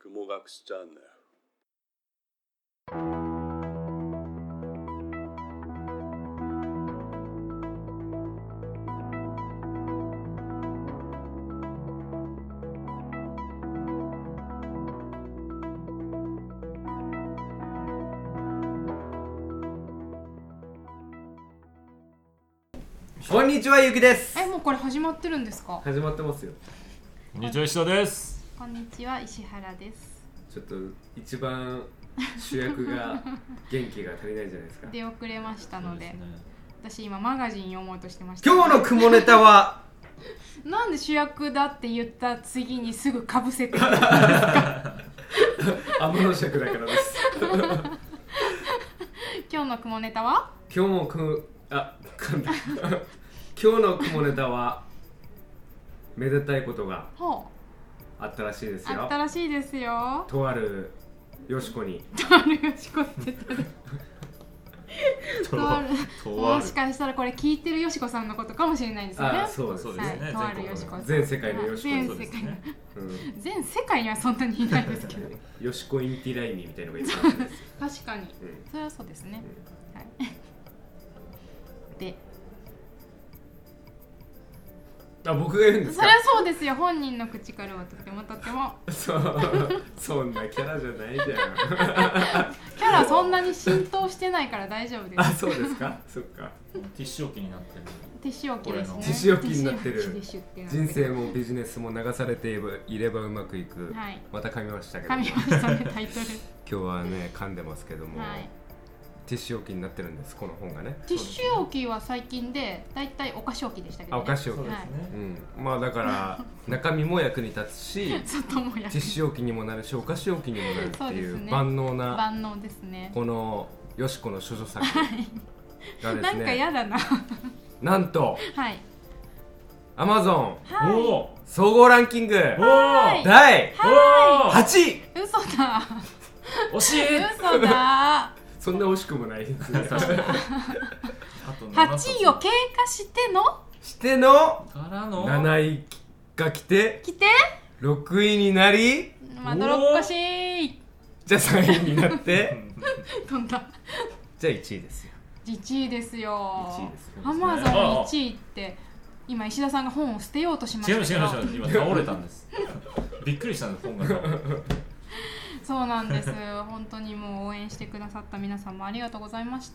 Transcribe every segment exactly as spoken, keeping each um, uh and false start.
雲学チャンネル。 こんにちは、ゆきです。 え、もうこれ始まってるんですか？ 始まってますよ。 こんにちは、石田です。 こんにちは、石原です。 ちょっと一番主役が元気が足りないじゃないですか。 出遅れましたので、でね、私今マガジン読もうとしてました、ね。 今日の雲ネタはなんで主役だって言った次にすぐかぶせてるんですか？ 天の尺だからです。 今日の雲ネタは？ 今日もくあ噛んだ今日の雲ネタはめでたいことがあったらしいですよ。 あったらしいですよ。 とあるよしこにとあるよしこって言ったらとあるもしかしたらこれ聞いてるよしこさんのことかもしれないですよね。 あ、そうですね、 はい、とあるよしこさん、 全世界のよしこ、 全世界の、ね、うん、全世界にはそんなにいないですけどよしこインティライミみたいなのがいるかもしれないです。 確かに、うん、それはそうですね、うん、はいであ、僕が言うんですか？ そりゃそうですよ。本人の口からはとてもとてもそうそんなキャラじゃないじゃん。 キャラそんなに浸透してないから大丈夫です。 あ、そうですか。そっか。 ティッシュ置きになってる。 ティッシュ置きですね。 ティッシュ置きになってる。人生もビジネスも流されていればうまくいく、はい、また噛みましたけど噛みましたね、タイトル。 今日はね、噛んでますけども、はい、ティッシュ置きになってるんです、この本がね。 ティッシュ置きは最近でだいたいお菓子置きでしたけどね。 あ、お菓子置きですね、はい、うん、まあだから中身も役に立つし外も役に立つ、 ティッシュ置きにもなるしお菓子置きにもなるっていう、ね、万能な万能ですね。 このよしこの処女作がですね、 なんかやだななんと、 はい、 Amazon、 はい、 総合ランキングはいだいはちい。 嘘だ惜しい。 嘘だそんな惜しくもないですね。 はちいを経過してのしてのからのなないが来て来てろくいになり、 まどろっこしい。 じゃあさんいになって飛んだ。 じゃあいちいですよ。 いちいですよ。 いちいですよ。 アマゾンいちいって今石田さんが本を捨てようとしましたけど。 違う違う違う、今倒れたんですびっくりしたんです、本がそうなんです。本当にもう応援してくださった皆さんもありがとうございました。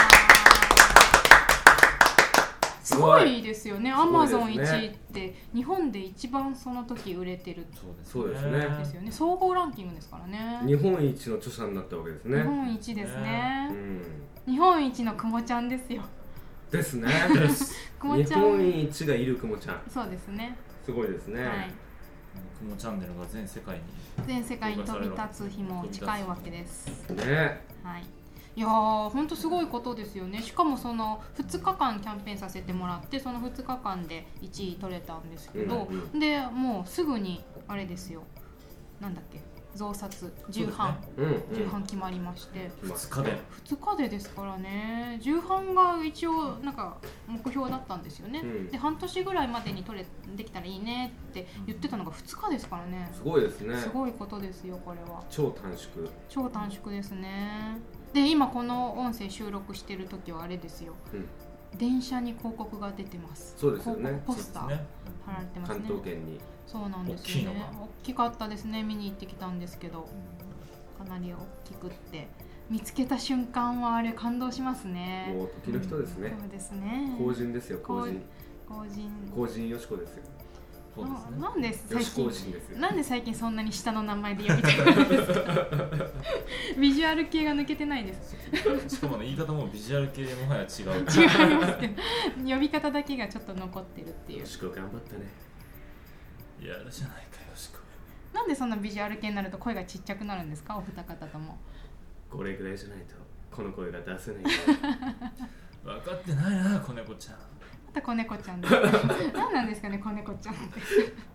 すごいですよね。アマゾンいちいって日本で一番その時売れてる。 そうですね。 ですよね。総合ランキングですからね。 日本一の著者になったわけですね。 日本一ですね。 うん、 日本一のくもちゃんですよ。 ですね。 くもちゃん。 日本一がいるくもちゃん。 そうですね。 すごいですね。はい。 くもチャンネルが全世界に全世界に飛び立つ日も近いわけですね。 はい。いやー、ほんとすごいことですよね。しかもそのふつかかんキャンペーンさせてもらって、そのふつかかんでいちい取れたんですけど、うんうん、でもうすぐにあれですよ、なんだっけ、増刷重版、ね、うんうん、重版決まりまして、 ふつかでふつかでですからね。重版が一応なんか目標だったんですよね、うん、で半年ぐらいまでに取れできたらいいねって言ってたのがふつかですからね。 すごいですね。 すごいことですよ、これは。 超短縮超短縮ですね。で今この音声収録してる時はあれですよ、うん、電車に広告が出てます。 そうですよね。 ポスター、ね、貼られてますね。 関東圏に。 そうなんですよね。大きかったですね。見に行ってきたんですけど、かなり大きくって見つけた瞬間はあれ感動しますね。 もう時の人ですね、 うん、そうですね。 公人ですよ。公人公人公人よしこですよ。 そうですね。なんで最近ですよ。 なんで最近そんなに下の名前で呼びたくないんですかビジュアル系が抜けてないです。 しかも、ね、言い方もビジュアル系でもはや違う。 違いますけど呼び方だけがちょっと残ってるっていう。 よしこ頑張ったね。 いやるじゃないかよしこ。 なんでそんなビジュアル系になると声がちっちゃくなるんですか、お二方とも。 これぐらいじゃないとこの声が出せない分かってないな、子猫ちゃん。 また子猫ちゃんです何なんですかね、子猫ちゃんって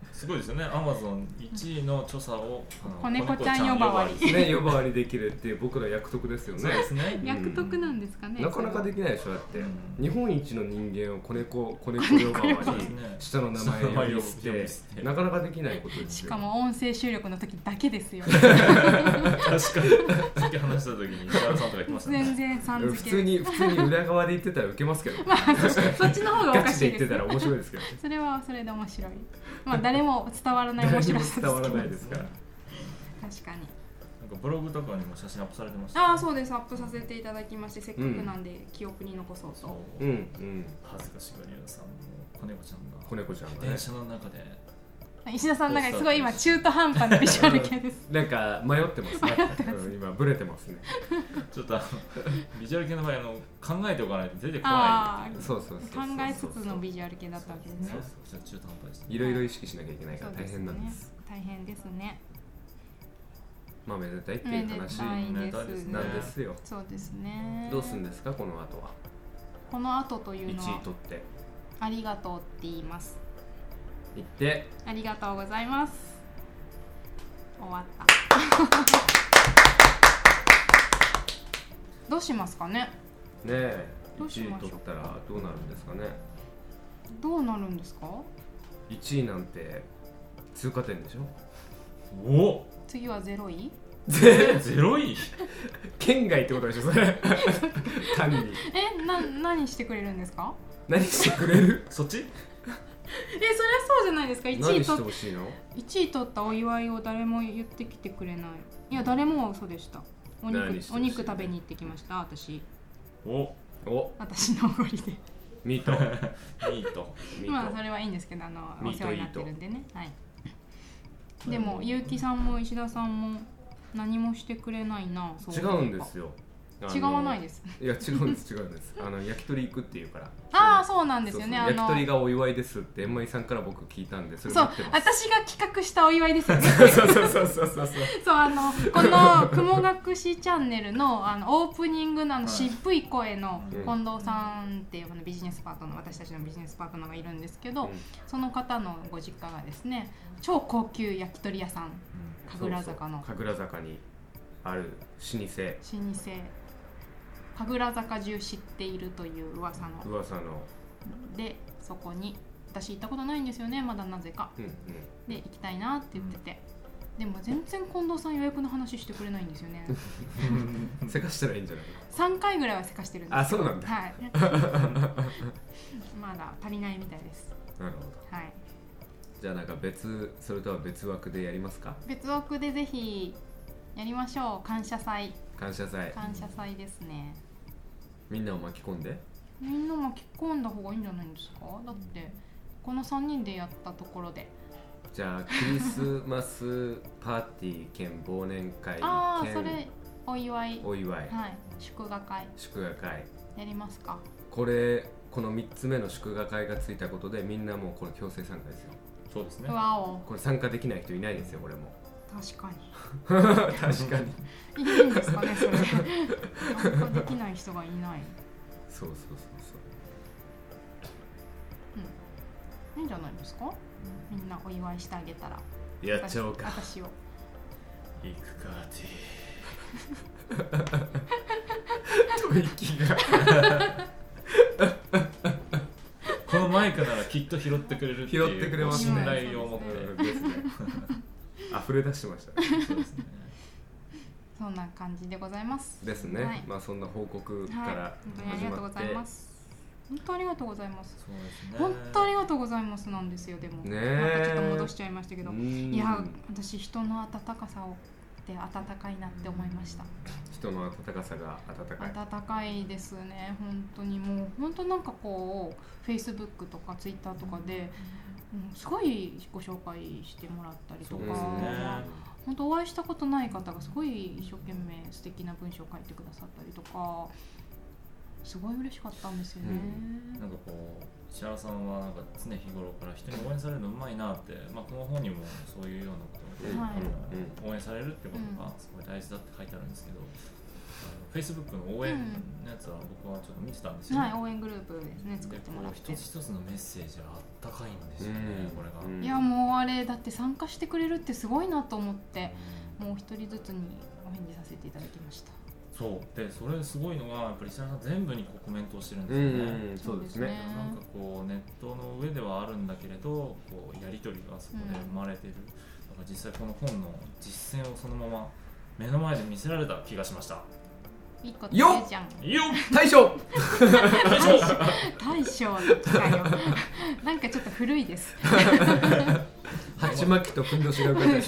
すごいですよね。アマゾンいちいの著者を子猫ちゃん呼ばわりね、呼ばわりできるっていう僕の役得ですよね。 そうですね。 役得なんですかね。 なかなかできないでしょ。だって、うん、日本一の人間を子猫子猫呼ばわり、下の名前を呼び捨て、なかなかできないことですよ。 しかも音声収録の時だけですよ。 確かに。さっき話した時に石原さんとか言ってましたね。 全然さん付け。 普通に普通に裏側で言ってたらウケますけど。 まあそっちの方がおかしいです。 ガチで言ってたら面白いですけど。 それはそれで面白い。まあ誰も伝わらない面白さですけど。 伝わらないですから。 確かに。 なんかブログとかにも写真アップされてました、 ね。ああそうです。アップさせていただきまして、せっかくなんで記憶に残そうと。 うんうん。恥ずかしがり屋さんの子猫ちゃんが子猫ちゃんが、ね、 電車の中で。 石田さんの中ですごい今中途半端なビジュアル系です。 なんか迷ってますね。うん、今ブレてますね。 ちょっとあのビジュアル系の場合あの考えておかないと出てこない。 そうそうそう。 考えつつのビジュアル系だったわけですね。 そうそう中途半端ですね。 いろいろ意識しなきゃいけないから大変なんです。 大変ですね。 まあめでたいっていう話なんですよ。 そうですね。 どうするんですかこの後は。 この後というのは。 いちい取って。 ありがとうって言います。 言ってありがとうございます。終わったどうしますかね。 ねえいちい取ったらどうなるんですかね。 どうなるんですか。 いちいなんて通過点でしょ。 お次はゼロいゼロい県外ってことでしょそれ単にえな何してくれるんですか。 何してくれるそっちえ、そりゃそうじゃないですか。いちい何してほしいの。 いちい取ったお祝いを誰も言ってきてくれない。いや誰も嘘でした。お肉お肉食べに行ってきました私。 おお私のおごりでミートミートまあそれはいいんですけど、あのお世話になってるんでね。はい。でも結城さんも石田さんも何もしてくれないな。 そう違うんですよ。 違わないです。 いや違うんです違うんです。あの焼き鳥行くっていうから。 ああそうなんですよね。 そうそう焼き鳥がお祝いですってエムアイさんから僕聞いたんでそれそう待ってます。 私が企画したお祝いですよね。 そうそうそうそうそうそう。 そうあのこの雲隠しチャンネルのあのオープニングのあの渋い声の近藤さんっていうビジネスパートナー、私たちのビジネスパートナーがいるんですけど、うん、その方のご実家がですね超高級焼き鳥屋さん、神楽坂の神楽坂にある老舗老舗神楽坂中知っているという噂の噂のでそこに私行ったことないんですよねまだなぜか、うんうん、で行きたいなって言ってて、うん、でも全然近藤さん予約の話してくれないんですよねせかしたらいいんじゃない。 さんかいぐらいはせかしてるんですけど。 あ、そうなんだ。 はいまだ足りないみたいです。 なるほど。はい。じゃあなんか別それとは別枠でやりますか。 別枠でぜひやりましょう。感謝祭。 感謝祭。 感謝祭ですね。 みんなを巻き込んで。 みんな巻き込んだ方がいいんじゃないんですか。だってこのさんにんでやったところで。 じゃあクリスマスパーティー兼忘年会兼ああそれお祝いお祝いはい祝賀会祝賀会やりますか。 これこのみっつめの祝賀会がついたことでみんなもうこれ強制参加ですよ。 そうですね。 わおこれ参加できない人いないですよこれも。 確かに確かにいいんですかねそれ参加できない人がいない。 そうそうそうそううんいいんじゃないですか、うん、みんなお祝いしてあげたらやっちゃおうか。 私を行くかーティー吐息がこのマイクならきっと拾ってくれるっていう拾ってくれますね。 信頼を持ってですね溢れ出してましたね。 そうですね。 そんな感じでございますですね、 はい、 まあそんな報告からはい、本当にありがとうございます。本当ありがとうございます。 そうですね。 本当ありがとうございますなんですよ。でもねまたちょっと戻しちゃいましたけど、いや私人の温かさをで温かいなって思いました。 人の温かさが温かい。 温かいですね。本当にもう本当なんかこう Facebook とか Twitter とかで、うん、すごいご紹介してもらったりとか、ね、本当お会いしたことない方がすごい一生懸命素敵な文章を書いてくださったりとか。すごい嬉しかったんですよね、 うん、なんかこう石原さんはなんか常日頃から人に応援されるのうまいなって、まあ、この本にもそういうようなことで、はい、応援されるってことがすごい大事だって書いてあるんですけど、 Facebook の応援のやつは僕はちょっと見てたんですよね、 はい、応援グループですね作ってもらって、 一つ一つのメッセージはあったかいんですよね、これが、 いやもうあれだって参加してくれるってすごいなと思って、もう一人ずつにお返事させていただきました。 そうで、それすごいのがやっぱり石原さん全部にこうコメントをしてるんですよね、 うん、そうですね。 なんかこうネットの上ではあるんだけれど、こうやり取りがそこで生まれてる、うん、だから実際この本の実践をそのまま目の前で見せられた気がしました。 いいこと言うじゃん。 よっ大将大将大将の機会をなんかちょっと古いです鉢巻きとふんどしが浮かんでる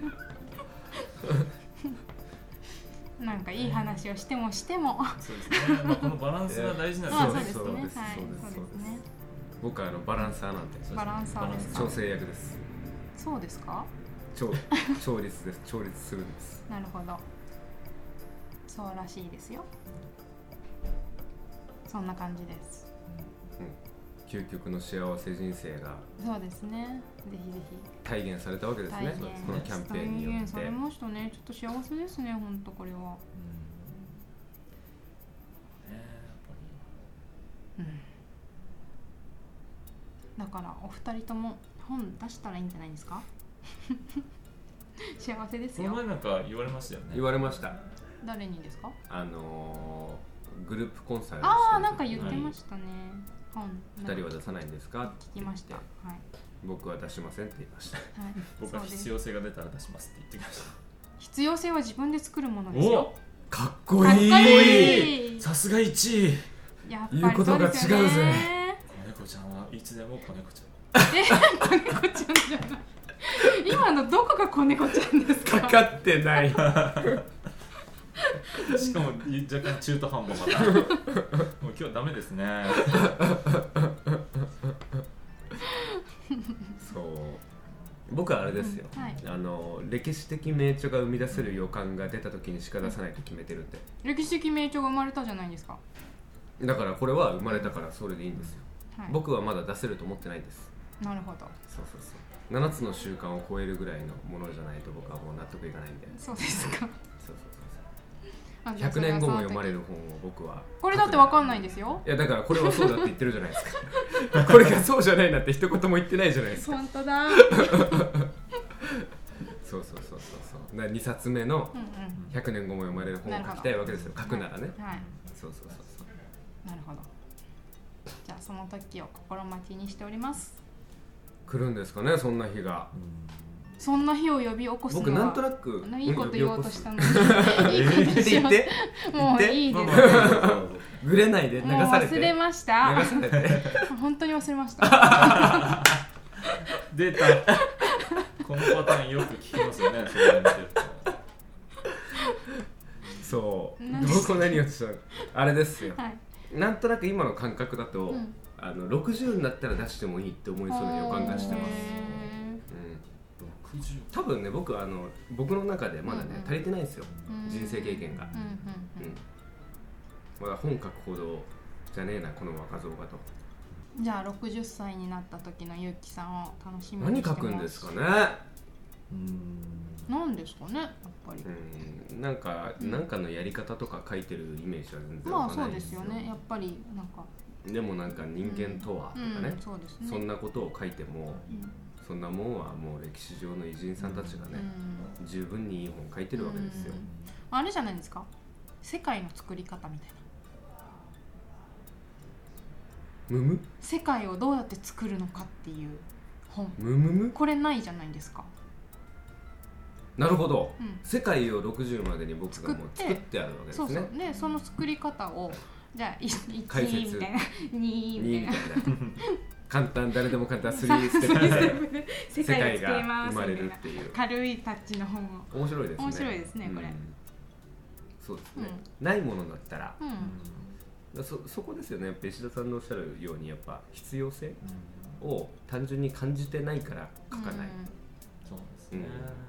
なんかいい話をしてもしてもそうですね、まあ、このバランスが大事なんですよね。 そうですね、はい、そうですね。 僕はあのバランサーなんで。 バランサーですか。 調整役です。 そうですか。 調調律です。調律するんです。 なるほど。そうらしいですよ。そんな感じです。 うん、究極の幸せ人生が。 そうですね。ぜひぜひ。 体現されたわけですね。このキャンペーンによって。体現されましたね。ちょっと幸せですね。本当これは。うん。ねやっぱり。 うん。だからお二人とも本出したらいいんじゃないですか。幸せですよ。 この前なんか言われましたよね。 言われました。 誰にですか？ あのー、グループコンサルああ、なんか言ってましたね。 はい、ふたりは出さないんですか？ 聞きました。はい。 僕は出しませんって言いました。はい、 僕は必要性が出たら出しますって言ってきました。 必要性は自分で作るものですよ。 かっこいい。 さすがいちい。 やっぱり言うことが違うぜ。子猫ちゃんはいつでも子猫ちゃん。え、子猫ちゃんじゃない。今のどこが子猫ちゃんですか？ かかってない。 しかも若干中途半端まだ。もう今日はダメですね。 そう。僕はあれですよ、うん、はい、あの歴史的名著が生み出せる予感が出た時にしか出さないと決めてるって。 歴史的名著が生まれたじゃないですか。 だからこれは生まれたからそれでいいんですよ、はい、僕はまだ出せると思ってないんです。 なるほど。 そうそうそう、ななつの習慣を超えるぐらいのものじゃないと僕はもう納得いかないんで。 そうですか。そうそうそう、ひゃくねんごも読まれる本を僕は。 これだって分かんないんですよ。 いやだからこれはそうだって言ってるじゃないですか。これがそうじゃないなって一言も言ってないじゃないですか。 本当だ。 そうそうそうそうそう。にさつめのひゃくねんごも読まれる本を書きたいわけですよ。書くならね。はい。そうそうそうそう。 なるほど。じゃあその時を心待ちにしております。 来るんですかね、そんな日が。 そんな日を呼び起こすのは。 僕なんとなくいいこと言おうとしたのに。いいことしよう。もういいです。 ぐれないで流されて。 忘れました。 流されて。 本当に忘れました。 出た。このパターンよく聞きますよね。それ見てると。 そう。僕何をしたの？あれですよ。 はい、 なんとなく今の感覚だと、うん、あのろくじゅうになったら出してもいいって思いそうな予感がしてます。うん、多分ね、僕あの僕の中でまだね、うんうん、足りてないんですよ、人生経験が、うんうんうん、まだ本書くほどじゃねえなこの若造がと。 じゃあろくじゅっさいになった時のゆうきさんを楽しみにしてます。 何書くんですかね。 うーん、なんですかね、やっぱり。 うん、なんか、うん、なんかのやり方とか書いてるイメージは全然わからないですよ。 まあそうですよね、やっぱりなんか。 でもなんか人間とはとかね、うんうん、 そうですね、 そんなことを書いても、うん、そんなもんはもう歴史上の偉人さんたちがね、うん、十分にいい本書いてるわけですよ、 うん、あれじゃないですか、世界の作り方みたいな。 むむ世界をどうやって作るのかっていう本。 むむむこれないじゃないですか。 なるほど、うん、世界をろくじゅうまでに僕がもう作ってあるわけですね。 そうそう、でその作り方をじゃあいちみたいなにみたいな簡単、誰でも簡単スリーステップで世界が生まれるっていう軽いタッチの本を。 面白いですね。 面白いですねこれ、うん、 そうですね、うん、ないものだったら、うん、そ, そこですよね。やっぱ石田さんのおっしゃるようにやっぱ必要性を単純に感じてないから書かない、うん、 そうですね、うん、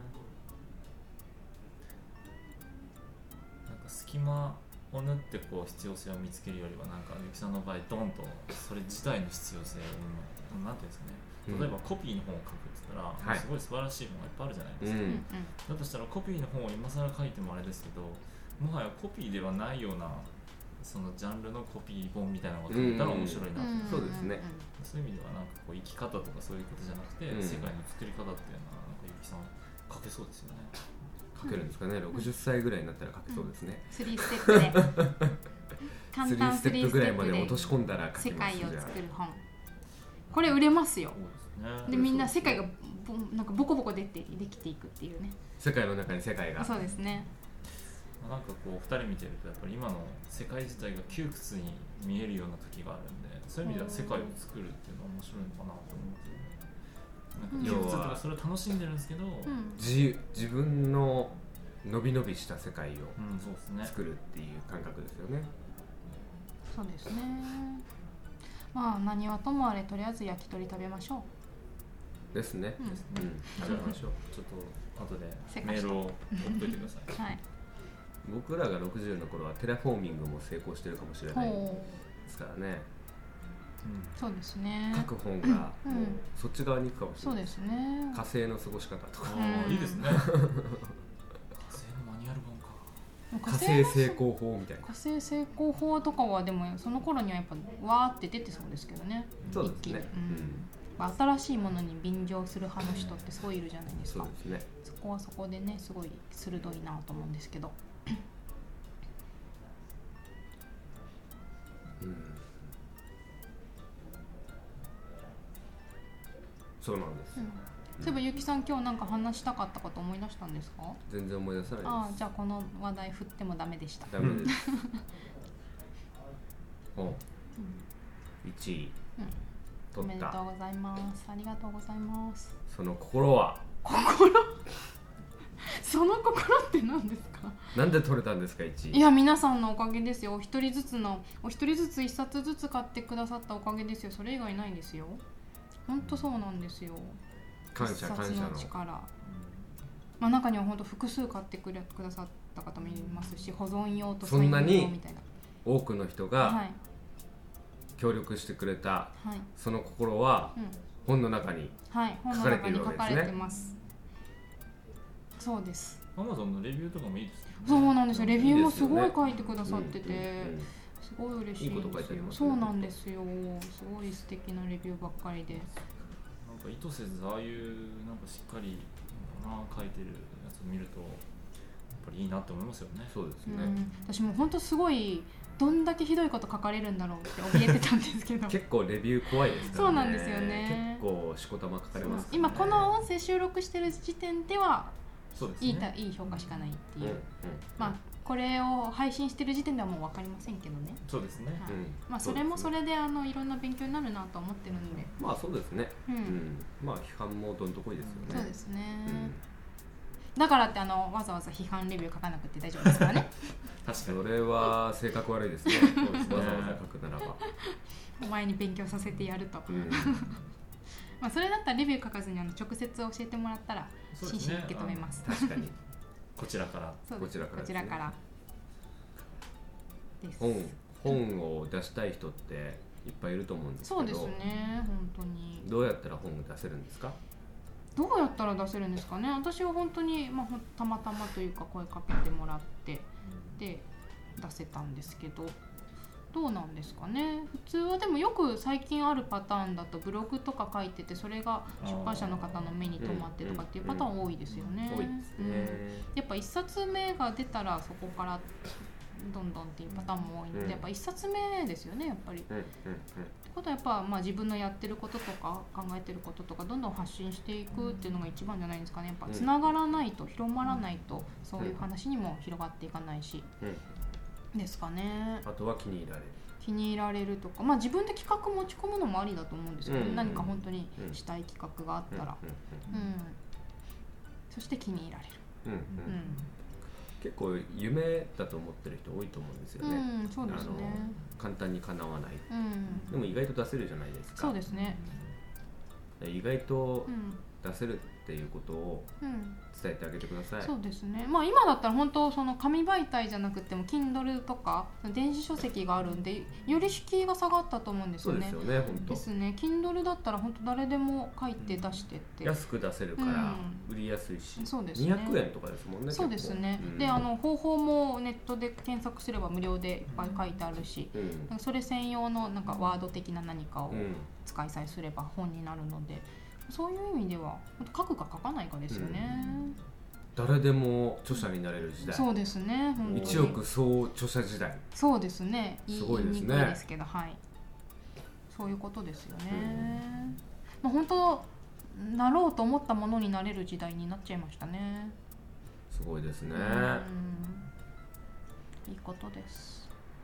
なんか隙間を縫ってこう必要性を見つけるよりは、なんかゆきさんの場合ドンとそれ自体の必要性をなんていうんですかね、例えばコピーの本を書くって言ったら、うん、すごい素晴らしい本がいっぱいあるじゃないですか、うん、だとしたらコピーの本を今更書いてもあれですけど、 もはやコピーではないようなそのジャンルのコピー本みたいなのが書けたら面白いなと、 うんうん、そうですね。 そういう意味ではなんかこう生き方とかそういうことじゃなくて、うん、世界の作り方っていうのはなんかゆきさん書けそうですよね。 書けるんですかね、ろくじゅっさいぐらいになったら書けそうですね、 うん、スリーステップで簡単スリーステップぐらいまで落とし込んだら書け世ます。 界を作る本、これ売れますよ。 そうですね。 でみんな世界がボなんかボコボコ出てできていくっていうね。 世界の中に世界が。 そうですね。 なんかこうふたり見てるとやっぱり今の世界自体が窮屈に見えるような時があるんで、そういう意味では世界を作るっていうのは面白いのかなと思うんですよね。なんか窮屈とかそれを楽しんでるんですけど、うん、 自由自分ののびのびした世界を作るっていう感覚ですよね。 そうですね。まあ何はともあれとりあえず焼き鳥食べましょうですね。 うん、 うん、食べましょう。 ちょっと後でメールを送っといてください。 はい。 僕らがろくじゅうの頃はテラフォーミングも成功してるかもしれないですからね。 うん、そうですね。 書く本がもうそっち側に行くかもしれない。 そうですね。 火星の過ごし方とか。 ああ、いいですね。火星のマニュアル本か。 火星成功法みたいな。 火星成功法とかはでもその頃にはやっぱわーって出てそうですけどね。 そうですね。 うん、新しいものに便乗する派の人ってすごいいるじゃないですか。 そうですね。 そこはそこでねすごい鋭いなと思うんですけど。 うん、そうなんです、うん、 そういえばゆきさん今日なんか話したかったこと思い出したんですか？ 全然思い出さないです。 ああ、じゃあこの話題振ってもダメでした。 ダメです。お、うん、いちい、 うん、 取った。 おめでとうございます。ありがとうございます。 その心は？ 心その心って何ですか？ なんで取れたんですかいちい？ いや皆さんのおかげですよ。お一人ずつのお一人ずつ一冊ずつ買ってくださったおかげですよ。それ以外ないですよ。本当そうなんですよ。 感謝感謝の力。まあ中には本当複数買ってくれくださった方もいますし、保存用とそんなに多くの人が協力してくれた、はい、その心は本の中に書かれているわけですね。はい、本の中に書かれてます。 そうです。 アマゾンのレビューとかもいいですね。 そうなんですよ。レビューもすごい書いてくださってて、すごい嬉しいんですよ。そうなんですよ。すごい素敵なレビューばっかりで。 なんか意図せずああいうなんかしっかりな書いてるやつを見るとやっぱりいいなと思いますよね。 そうですね。 うん、私も本当すごいどんだけひどいこと書かれるんだろうって怯えてたんですけど。 結構レビュー怖いですからね。 そうなんですよね。 結構しこたま書かれます、ね。 今この音声収録してる時点では。 そうですね、 いいたいい評価しかないっていう、うんうん、まあこれを配信してる時点ではもう分かりませんけどね。 そうですね、 はい、うん、まあそれもそれであのいろんな勉強になるなと思ってるので、 まあそうですね、うんうん、まあ批判もどんとこいですよね。 そうですね、うん、だからってあのわざわざ批判レビュー書かなくて大丈夫ですからね。 確かにそれは性格悪いですね。わざわざ書くならばお前に勉強させてやると、うんまあそれだったらレビュー書かずにあの直接教えてもらったら真摯に受け止めます。 確かにこちらからこちらから、 ね、こちらからです。 本本を出したい人っていっぱいいると思うんですけど。 そうですね、本当に。 どうやったら本を出せるんですか？ どうやったら出せるんですかね。私は本当に、まあ、たまたまというか声かけてもらってで出せたんですけど、どうなんですかね。普通はでもよく最近あるパターンだとブログとか書いててそれが出版社の方の目に留まってとかっていうパターン多いですよね。 多いですね。 やっぱ一冊目が出たらそこからどんどんっていうパターンも多いので、やっぱ一冊目ですよねやっぱり。ってことはやっぱまあ自分のやってることとか考えてることとかどんどん発信していくっていうのが一番じゃないですかね。やっぱつながらないと広まらないとそういう話にも広がっていかないし。ですかね。 あとは気に入られる気に入られるとか、まあ自分で企画持ち込むのもありだと思うんですけど、うんうん、何か本当にしたい企画があったら、うんうんうんうん、そして気に入られる、 うんうんうん、結構夢だと思ってる人多いと思うんですよね、 うん、そうですね。 簡単に叶わない、 うん、 でも意外と出せるじゃないですか。 そうですね。 意外と出せるっっていうことを伝えてあげてください、 うん、そうですね。まあ今だったら本当その紙媒体じゃなくても Kindle とか電子書籍があるんでより敷居が下がったと思うんですよね。 そうですよね、本当ですね。Kindle だったら本当誰でも書いて出してって、 安く出せるから売りやすいし、うん、 そうですね、 にひゃくえんとかですもんね。 そうですね、うん、であの方法もネットで検索すれば無料でいっぱい書いてあるし、うん、それ専用のなんかワード的な何かを使いさえすれば本になるので、そういう意味では書くか書かないかですよね、うん、 誰でも著者になれる時代、 そうですね、 いちおく総著者時代、 そうですね、 すごいですね、 言いにくいですけど、はい、そういうことですよね、うん、まあ、本当なろうと思ったものになれる時代になっちゃいましたね。 すごいですね、うん、 いいことです。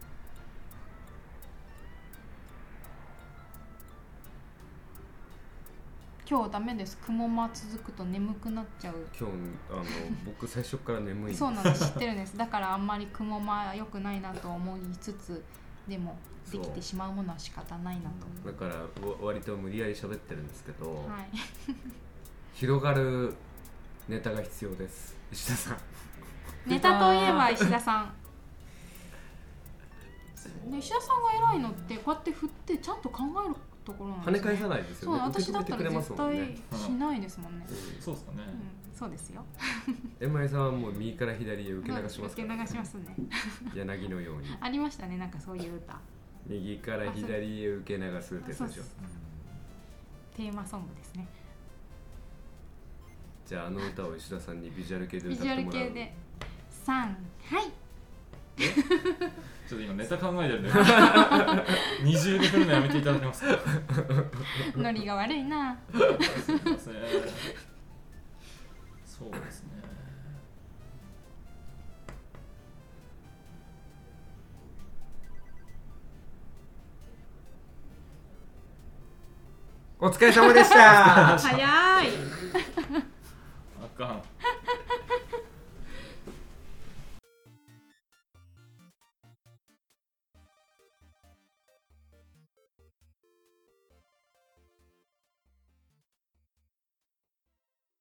今日ダメです。雲間続くと眠くなっちゃう。 今日あの僕最初から眠いんです。 そうなんです、知ってるんです。だからあんまり雲間良くないなと思いつつ、でもできてしまうものは仕方ないなと。 だから割と無理やり喋ってるんですけど、 はい、 広がるネタが必要です、石田さん。 ネタといえば石田さん。で石田さんが偉いのってこうやって振ってちゃんと考えるところなんですね。 跳ね返さないですよね。 そう、私だったら絶対しないですもんね。 うん、そうですかね、 うん、そうですよ。 えまいさんはもう右から左へ受け流しますから、 ね、受け流しますね。 柳のように。 ありましたね、なんかそういう歌。 右から左へ受け流すってやつでしょ。 テーマソングですね。 じゃああの歌を石田さんにビジュアル系で歌ってもらう。 ビジュアル系でさん、はい。 ちょっと今ネタ考えてるんで二重で振るのやめていただけますか。 ノリが悪いな。 すいません。そうですね。 お疲れ様でした。 早い。